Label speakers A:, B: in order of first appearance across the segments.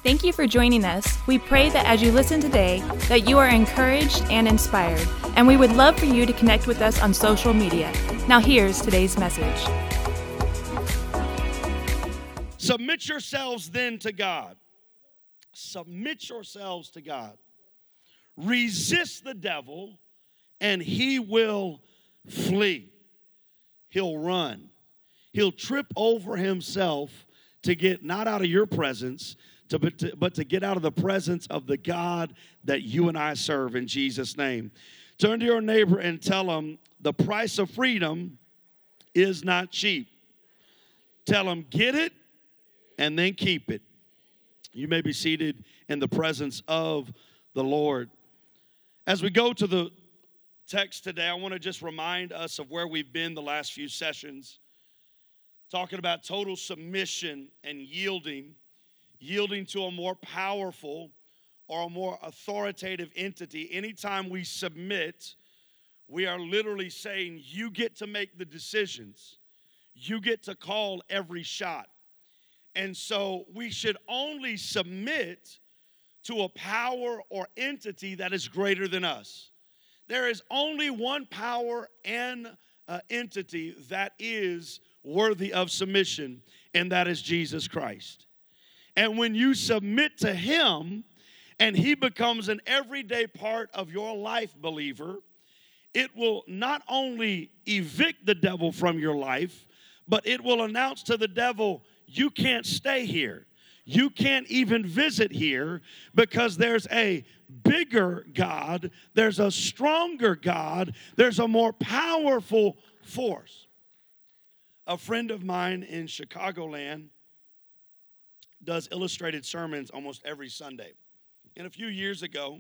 A: Thank you for joining us. We pray that as you listen today, that you are encouraged and inspired, and we would love for you to connect with us on social media. Now here's today's message.
B: Submit yourselves then to God. Submit yourselves to God. Resist the devil, and he will flee. He'll run. He'll trip over himself to get not out of your presence, but to get out of the presence of the God that you and I serve in Jesus' name. Turn to your neighbor and tell him the price of freedom is not cheap. Tell him, get it and then keep it. You may be seated in the presence of the Lord. As we go to the text today, I want to just remind us of where we've been the last few sessions, talking about total submission and yielding to a more powerful or a more authoritative entity. Anytime we submit, we are literally saying, you get to make the decisions. You get to call every shot. And so we should only submit to a power or entity that is greater than us. There is only one power and entity that is worthy of submission, and that is Jesus Christ. And when you submit to him and he becomes an everyday part of your life, believer, it will not only evict the devil from your life, but it will announce to the devil, you can't stay here. You can't even visit here because there's a bigger God, there's a stronger God, there's a more powerful force. A friend of mine in Chicagoland does illustrated sermons almost every Sunday. And a few years ago,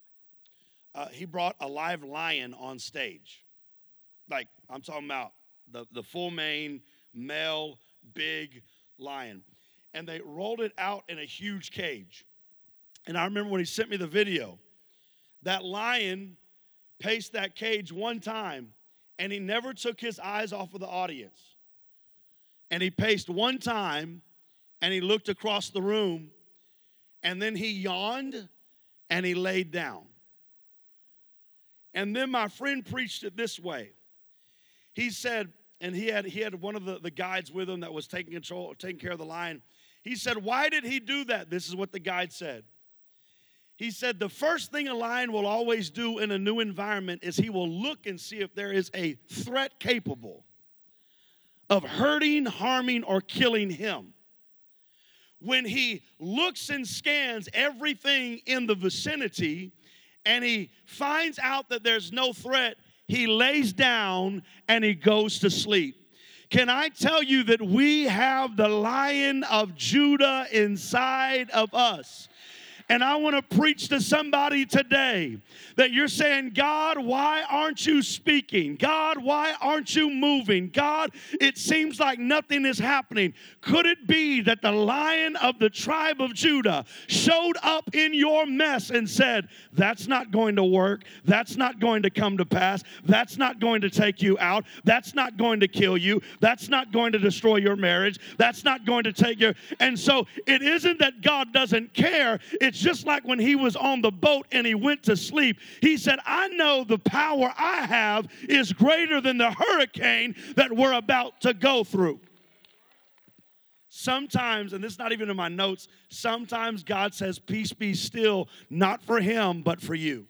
B: he brought a live lion on stage. Like, I'm talking about the full mane, male, big lion. And they rolled it out in a huge cage. And I remember when he sent me the video, that lion paced that cage one time, and he never took his eyes off of the audience. And he paced one time, and he looked across the room, and then he yawned, and he laid down. And then my friend preached it this way. He said, and he had one of the guides with him that was taking care of the lion. He said, why did he do that? This is what the guide said. He said, the first thing a lion will always do in a new environment is he will look and see if there is a threat capable of hurting, harming, or killing him. When he looks and scans everything in the vicinity and he finds out that there's no threat, he lays down and he goes to sleep. Can I tell you that we have the Lion of Judah inside of us? And I want to preach to somebody today that you're saying, God, why aren't you speaking? God, why aren't you moving? God, it seems like nothing is happening. Could it be that the Lion of the tribe of Judah showed up in your mess and said, that's not going to work. That's not going to come to pass. That's not going to take you out. That's not going to kill you. That's not going to destroy your marriage. That's not going to take your... And so it isn't that God doesn't care. It's just like when he was on the boat and he went to sleep. He said, I know the power I have is greater than the hurricane that we're about to go through. Sometimes, and this is not even in my notes, sometimes God says, peace be still, not for him, but for you.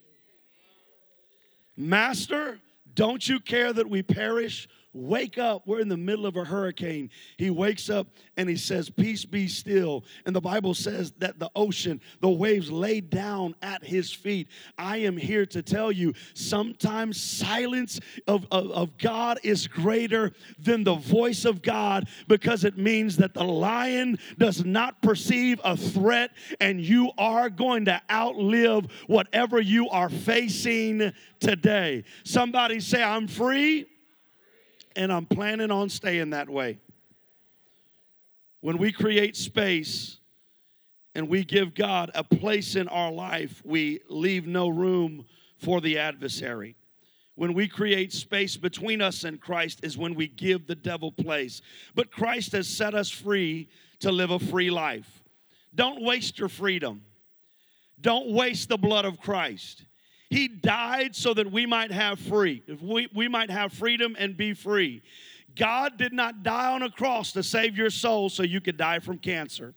B: Master, don't you care that we perish? Wake up. We're in the middle of a hurricane. He wakes up and he says, peace be still. And the Bible says that the ocean, the waves laid down at his feet. I am here to tell you, sometimes silence of God is greater than the voice of God, because it means that the lion does not perceive a threat, and you are going to outlive whatever you are facing today. Somebody say, I'm free. And I'm planning on staying that way. When we create space and we give God a place in our life, we leave no room for the adversary. When we create space between us and Christ is when we give the devil place. But Christ has set us free to live a free life. Don't waste your freedom. Don't waste the blood of Christ. He died so that we might have we might have freedom and be free. God did not die on a cross to save your soul so you could die from cancer.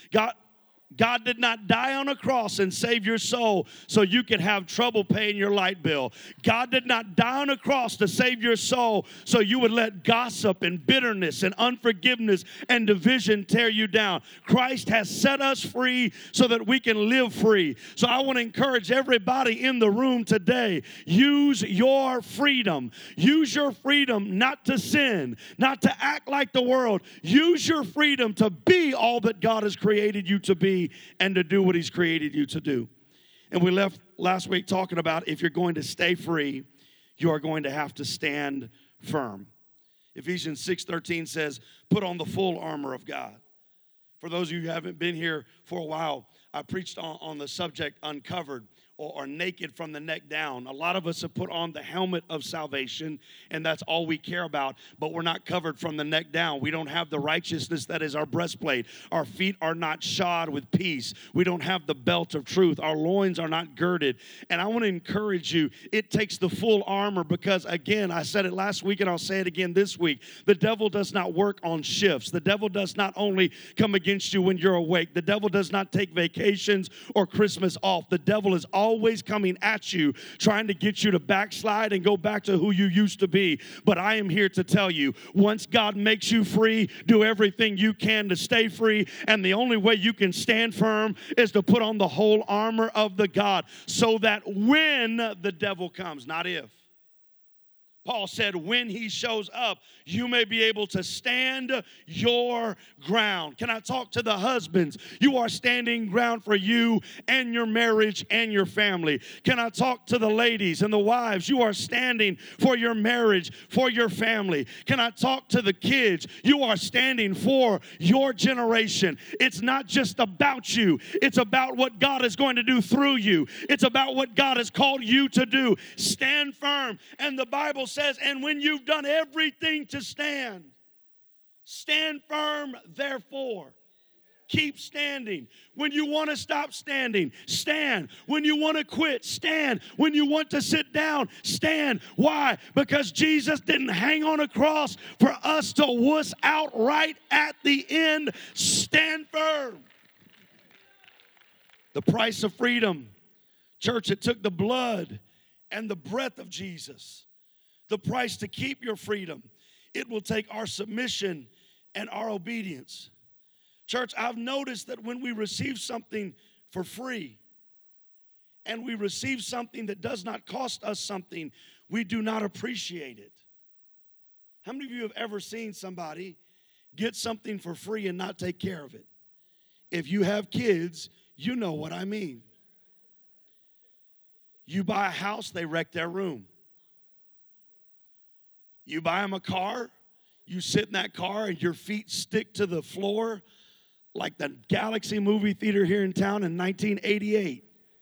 B: God did not die on a cross and save your soul so you could have trouble paying your light bill. God did not die on a cross to save your soul so you would let gossip and bitterness and unforgiveness and division tear you down. Christ has set us free so that we can live free. So I want to encourage everybody in the room today, use your freedom. Use your freedom not to sin, not to act like the world. Use your freedom to be all that God has created you to be and to do what He's created you to do. And we left last week talking about if you're going to stay free, you are going to have to stand firm. Ephesians 6:13 says, put on the full armor of God. For those of you who haven't been here for a while, I preached on the subject uncovered or naked from the neck down. A lot of us have put on the helmet of salvation, and that's all we care about, but we're not covered from the neck down. We don't have the righteousness that is our breastplate. Our feet are not shod with peace. We don't have the belt of truth. Our loins are not girded. And I want to encourage you, it takes the full armor because, again, I said it last week and I'll say it again this week. The devil does not work on shifts. The devil does not only come against you when you're awake. The devil does not take vacations or Christmas off. The devil is always coming at you, trying to get you to backslide and go back to who you used to be. But I am here to tell you, once God makes you free, do everything you can to stay free. And the only way you can stand firm is to put on the whole armor of the God so that when the devil comes, not if. Paul said, when he shows up, you may be able to stand your ground. Can I talk to the husbands? You are standing ground for you and your marriage and your family. Can I talk to the ladies and the wives? You are standing for your marriage, for your family. Can I talk to the kids? You are standing for your generation. It's not just about you. It's about what God is going to do through you. It's about what God has called you to do. Stand firm. And the Bible says, and when you've done everything to stand, stand firm, therefore. Keep standing. When you want to stop standing, stand. When you want to quit, stand. When you want to sit down, stand. Why? Because Jesus didn't hang on a cross for us to wuss out right at the end. Stand firm. The price of freedom. Church, it took the blood and the breath of Jesus. The price to keep your freedom. It will take our submission and our obedience. Church, I've noticed that when we receive something for free and we receive something that does not cost us something, we do not appreciate it. How many of you have ever seen somebody get something for free and not take care of it? If you have kids, you know what I mean. You buy a house, they wreck their room. You buy them a car, you sit in that car and your feet stick to the floor like the Galaxy movie theater here in town in 1988.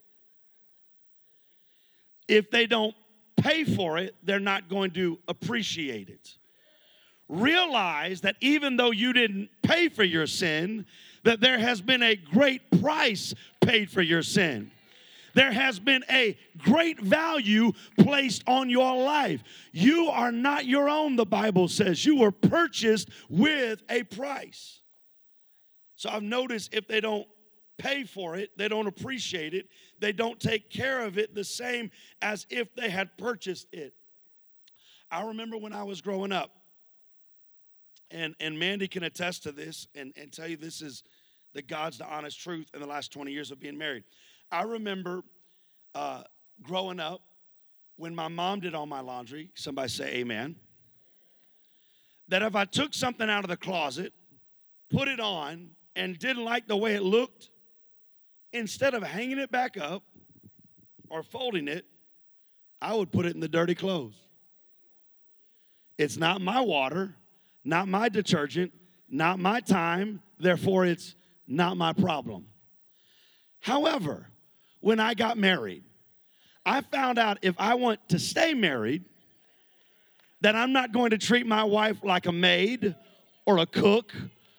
B: If they don't pay for it, they're not going to appreciate it. Realize that even though you didn't pay for your sin, that there has been a great price paid for your sin. There has been a great value placed on your life. You are not your own, the Bible says. You were purchased with a price. So I've noticed if they don't pay for it, they don't appreciate it, they don't take care of it the same as if they had purchased it. I remember when I was growing up, and Mandy can attest to this and tell you this is the God's the honest truth in the last 20 years of being married. I remember growing up when my mom did all my laundry, somebody say amen, that if I took something out of the closet, put it on, and didn't like the way it looked, instead of hanging it back up or folding it, I would put it in the dirty clothes. It's not my water, not my detergent, not my time, therefore it's not my problem. However, when I got married, I found out if I want to stay married, that I'm not going to treat my wife like a maid or a cook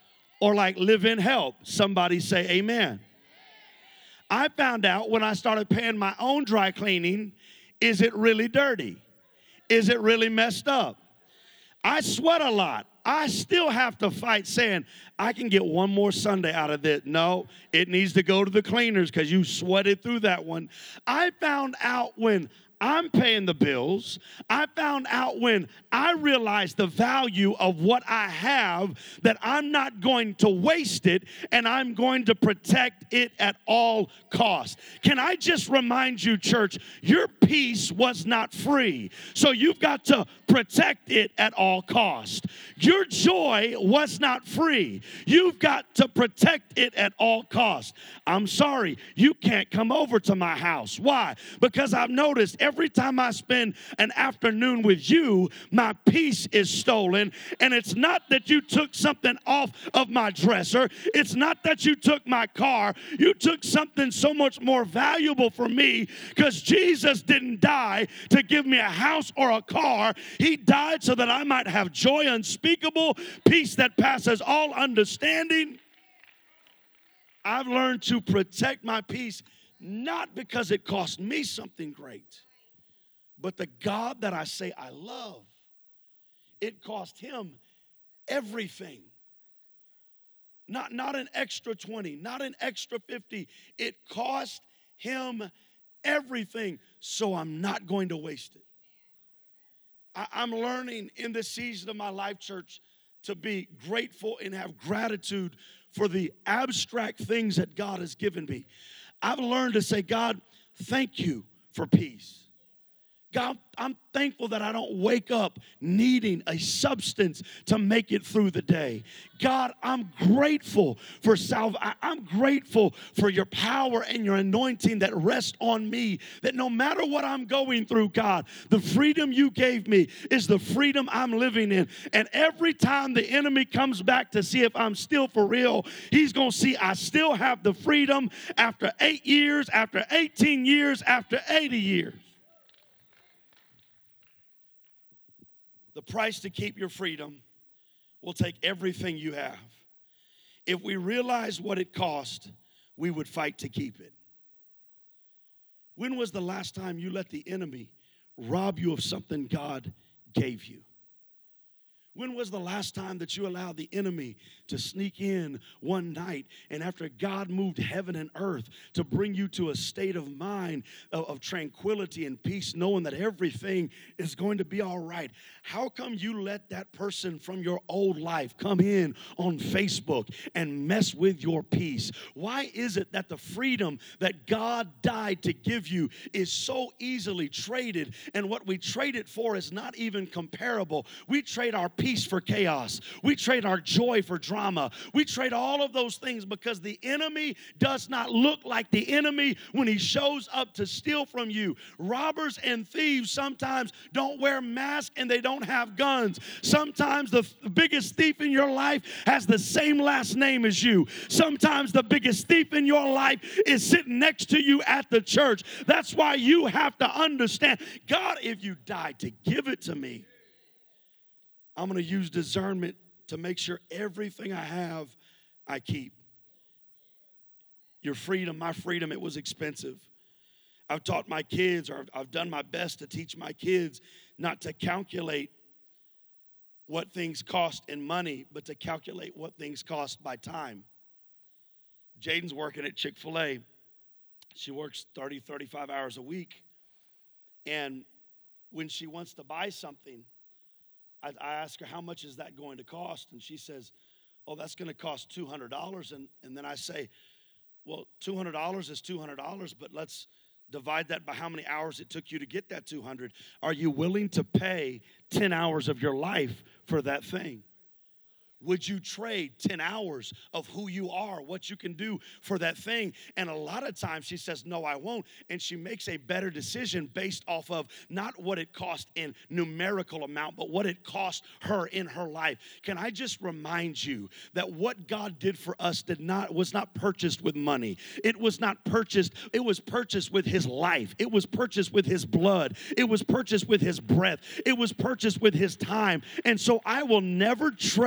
B: or like live in help? Somebody say amen. I found out when I started paying my own dry cleaning, is it really dirty? Is it really messed up? I sweat a lot. I still have to fight saying, I can get one more Sunday out of this. No, it needs to go to the cleaners because you sweated through that one. I found out when I'm paying the bills, I found out when I realized the value of what I have, that I'm not going to waste it and I'm going to protect it at all costs. Can I just remind you, church, your peace was not free, so you've got to protect it at all costs. Your joy was not free. You've got to protect it at all costs. I'm sorry, you can't come over to my house. Why? Because I've noticed every time I spend an afternoon with you, my peace is stolen. And it's not that you took something off of my dresser. It's not that you took my car. You took something so much more valuable for me, because Jesus didn't die to give me a house or a car. He died so that I might have joy unspeakable, peace that passes all understanding. I've learned to protect my peace, not because it cost me something great, but the God that I say I love, it cost him everything. Not an extra 20, not an extra 50. It cost him everything, so I'm not going to waste it. I'm learning in this season of my life, church, to be grateful and have gratitude for the abstract things that God has given me. I've learned to say, God, thank you for peace. God, I'm thankful that I don't wake up needing a substance to make it through the day. God, I'm grateful for I'm grateful for your power and your anointing that rests on me, that no matter what I'm going through, God, the freedom you gave me is the freedom I'm living in. And every time the enemy comes back to see if I'm still for real, he's going to see I still have the freedom after 8 years, after 18 years, after 80 years. The price to keep your freedom will take everything you have. If we realize what it cost, we would fight to keep it. When was the last time you let the enemy rob you of something God gave you? When was the last time that you allowed the enemy to sneak in one night, and after God moved heaven and earth to bring you to a state of mind of tranquility and peace, knowing that everything is going to be all right? How come you let that person from your old life come in on Facebook and mess with your peace? Why is it that the freedom that God died to give you is so easily traded, and what we trade it for is not even comparable? We trade our peace for chaos. We trade our joy for drama. We trade all of those things because the enemy does not look like the enemy when he shows up to steal from you. Robbers and thieves sometimes don't wear masks and they don't have guns. Sometimes the biggest thief in your life has the same last name as you. Sometimes the biggest thief in your life is sitting next to you at the church. That's why you have to understand, God, if you died to give it to me, I'm going to use discernment to make sure everything I have, I keep. Your freedom, my freedom, it was expensive. I've taught my kids, or I've done my best to teach my kids not to calculate what things cost in money, but to calculate what things cost by time. Jaden's working at Chick-fil-A. She works 30, 35 hours a week. And when she wants to buy something, I ask her, how much is that going to cost? And she says, oh, that's going to cost $200. And then I say, well, $200 is $200, but let's divide that by how many hours it took you to get that $200. Are you willing to pay 10 hours of your life for that thing? Would you trade 10 hours of who you are, what you can do for that thing? And a lot of times she says, no, I won't. And she makes a better decision based off of not what it cost in numerical amount, but what it cost her in her life. Can I just remind you that what God did for us was not purchased with money. It was not purchased. It was purchased with his life. It was purchased with his blood. It was purchased with his breath. It was purchased with his time. And so I will never trade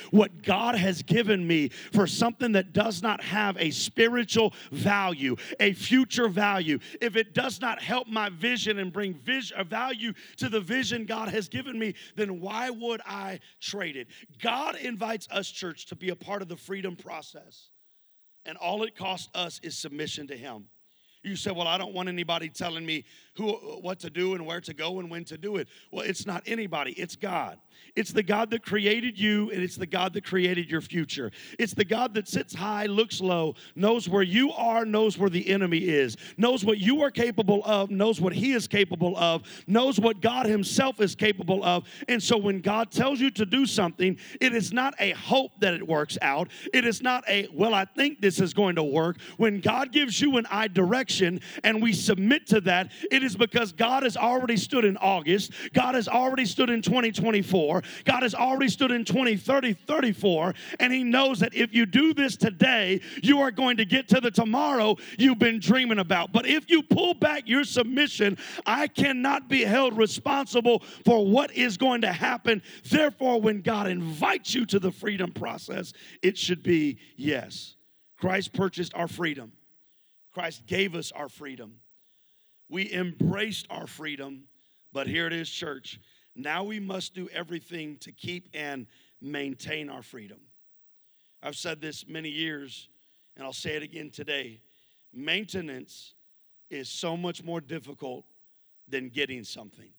B: what God has given me for something that does not have a spiritual value, a future value, if it does not help my vision and bring value to the vision God has given me, then why would I trade it? God invites us, church, to be a part of the freedom process. And all it costs us is submission to Him. You say, well, I don't want anybody telling me what to do and where to go and when to do it. Well, it's not anybody. It's God. It's the God that created you, and it's the God that created your future. It's the God that sits high, looks low, knows where you are, knows where the enemy is, knows what you are capable of, knows what He is capable of, knows what God Himself is capable of. And so when God tells you to do something, it is not a hope that it works out. It is not a, well, I think this is going to work. When God gives you an direction and we submit to that, it is because God has already stood in August. God has already stood in 2024. God has already stood in 2030, 34, and He knows that if you do this today, you are going to get to the tomorrow you've been dreaming about. But if you pull back your submission, I cannot be held responsible for what is going to happen. Therefore, when God invites you to the freedom process, it should be yes. Christ purchased our freedom. Christ gave us our freedom. We embraced our freedom, but here it is, church. Now we must do everything to keep and maintain our freedom. I've said this many years, and I'll say it again today. Maintenance is so much more difficult than getting something.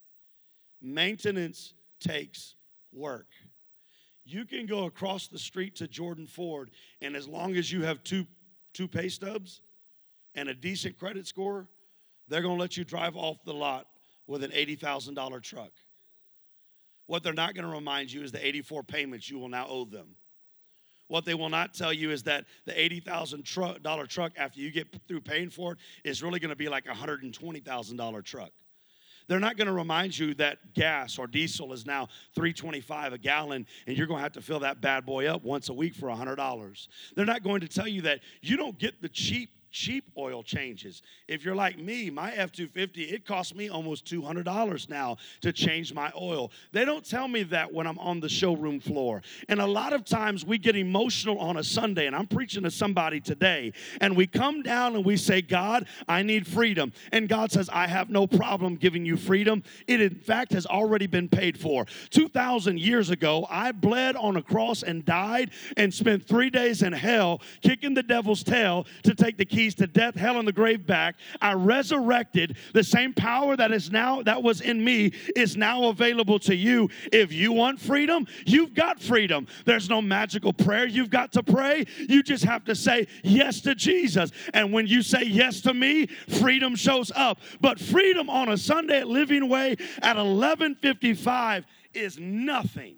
B: Maintenance takes work. You can go across the street to Jordan Ford, and as long as you have two pay stubs and a decent credit score, they're going to let you drive off the lot with an $80,000 truck. What they're not going to remind you is the 84 payments you will now owe them. What they will not tell you is that the $80,000 truck, after you get through paying for it, is really going to be like a $120,000 truck. They're not going to remind you that gas or diesel is now $3.25 a gallon, and you're going to have to fill that bad boy up once a week for $100. They're not going to tell you that you don't get the cheap oil changes. If you're like me, my F-250, it costs me almost $200 now to change my oil. They don't tell me that when I'm on the showroom floor. And a lot of times we get emotional on a Sunday, and I'm preaching to somebody today, and we come down and we say, God, I need freedom. And God says, I have no problem giving you freedom. It, in fact, has already been paid for. 2,000 years ago, I bled on a cross and died and spent 3 days in hell kicking the devil's tail to take the keys to death, hell, and the grave back. I resurrected. The same power that was in me is now available to you. If you want freedom, you've got freedom. There's no magical prayer you've got to pray. You just have to say yes to Jesus. And when you say yes to me, freedom shows up. But freedom on a Sunday at Living Way at 11:55 is nothing.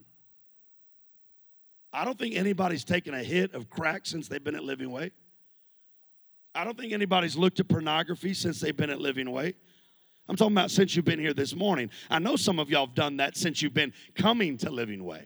B: I don't think anybody's taken a hit of crack since they've been at Living Way. I don't think anybody's looked at pornography since they've been at Living Way. I'm talking about since you've been here this morning. I know some of y'all have done that since you've been coming to Living Way.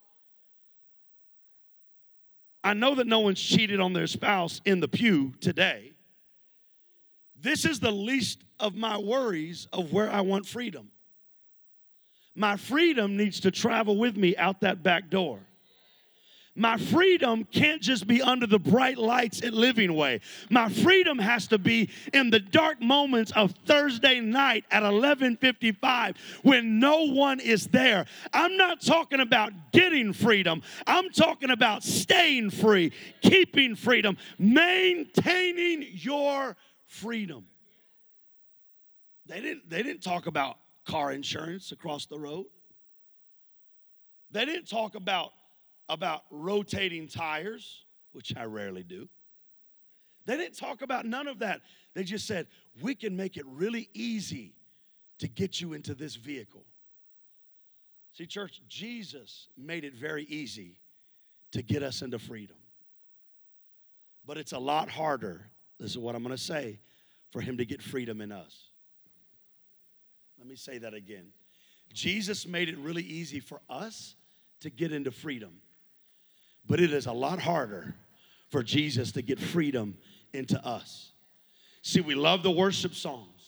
B: I know that no one's cheated on their spouse in the pew today. This is the least of my worries of where I want freedom. My freedom needs to travel with me out that back door. My freedom can't just be under the bright lights at Living Way. My freedom has to be in the dark moments of Thursday night at 11:55 when no one is there. I'm not talking about getting freedom. I'm talking about staying free, keeping freedom, maintaining your freedom. They didn't talk about car insurance across the road. They didn't talk about rotating tires, which I rarely do. They didn't talk about none of that. They just said, we can make it really easy to get you into this vehicle. See, church, Jesus made it very easy to get us into freedom. But it's a lot harder, this is what I'm going to say, for Him to get freedom in us. Let me say that again. Jesus made it really easy for us to get into freedom. But it is a lot harder for Jesus to get freedom into us. See, we love the worship songs,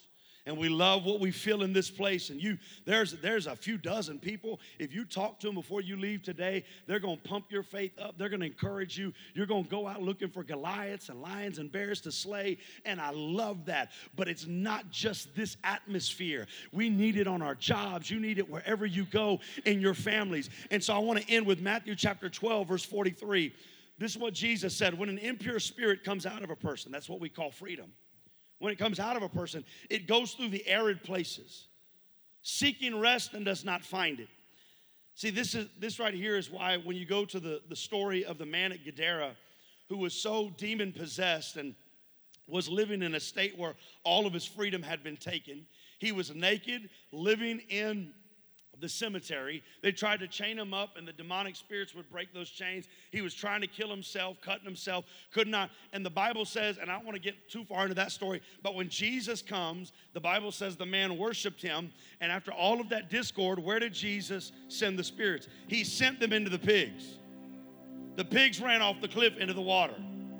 B: And we love what we feel in this place. And there's a few dozen people. If you talk to them before you leave today, they're going to pump your faith up. They're going to encourage you. You're going to go out looking for Goliaths and lions and bears to slay. And I love that. But it's not just this atmosphere. We need it on our jobs. You need it wherever you go in your families. And so I want to end with Matthew chapter 12, verse 43. This is what Jesus said. When an impure spirit comes out of a person, that's what we call freedom. When it comes out of a person, it goes through the arid places, seeking rest and does not find it. See, this right here is why when you go to the story of the man at Gadara who was so demon-possessed and was living in a state where all of his freedom had been taken. He was naked, living in the cemetery. They tried to chain him up, and the demonic spirits would break those chains. He was trying to kill himself, cutting himself, could not. And the Bible says, and I don't want to get too far into that story, but when Jesus comes, the Bible says the man worshiped him, and after all of that discord, where did Jesus send the spirits? He sent them into the pigs. The pigs ran off the cliff into the water.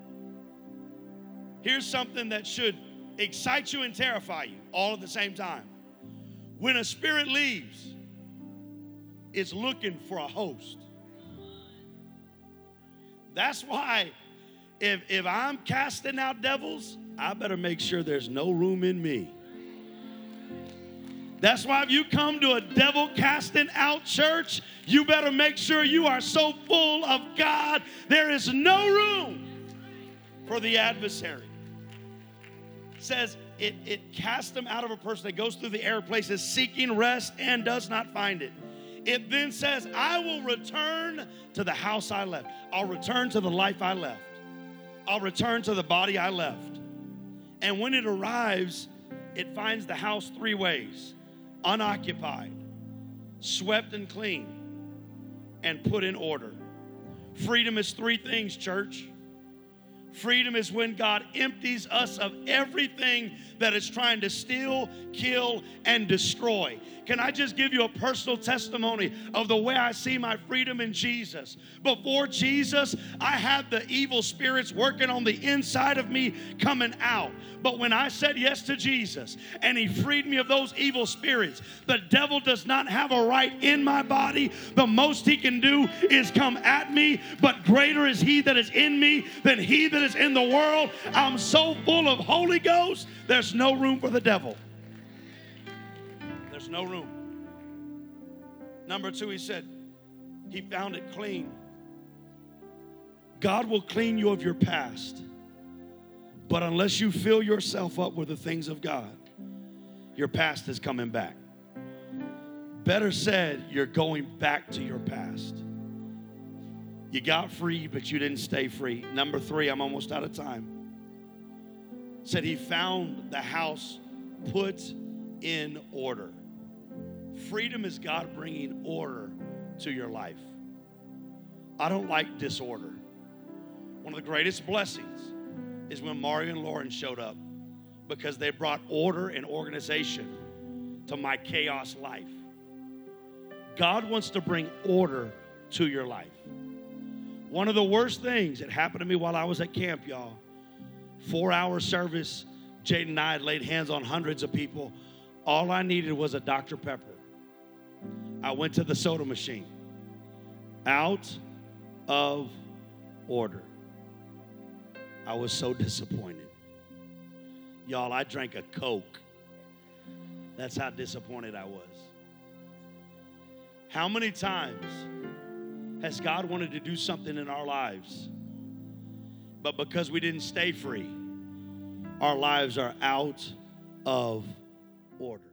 B: Here's something that should excite you and terrify you all at the same time. When a spirit leaves, it's looking for a host. That's why if I'm casting out devils, I better make sure there's no room in me. That's why if you come to a devil casting out church, you better make sure you are so full of God, there is no room for the adversary. It says it casts them out of a person that goes through the arid places seeking rest and does not find it. It then says, I will return to the house I left. I'll return to the life I left. I'll return to the body I left. And when it arrives, it finds the house three ways: unoccupied, swept and clean, and put in order. Freedom is three things, church. Freedom is when God empties us of everything that is trying to steal, kill, and destroy. Can I just give you a personal testimony of the way I see my freedom in Jesus? Before Jesus, I had the evil spirits working on the inside of me coming out. But when I said yes to Jesus and He freed me of those evil spirits, the devil does not have a right in my body. The most he can do is come at me, but greater is He that is in me than he that is in the world. I'm so full of Holy Ghost, there's no room for the devil. There's no room. Number two, he said, he found it clean. God will clean you of your past. But unless you fill yourself up with the things of God, your past is coming back. Better said, you're going back to your past. You got free, but you didn't stay free. Number three, I'm almost out of time. Said he found the house put in order. Freedom is God bringing order to your life. I don't like disorder. One of the greatest blessings is when Mario and Lauren showed up, because they brought order and organization to my chaos life. God wants to bring order to your life. One of the worst things that happened to me while I was at camp, y'all, 4-hour service, Jaden and I had laid hands on hundreds of people. All I needed was a Dr. Pepper. I went to the soda machine. Out of order. I was so disappointed. Y'all, I drank a Coke. That's how disappointed I was. How many times has God wanted to do something in our lives, but because we didn't stay free, our lives are out of order?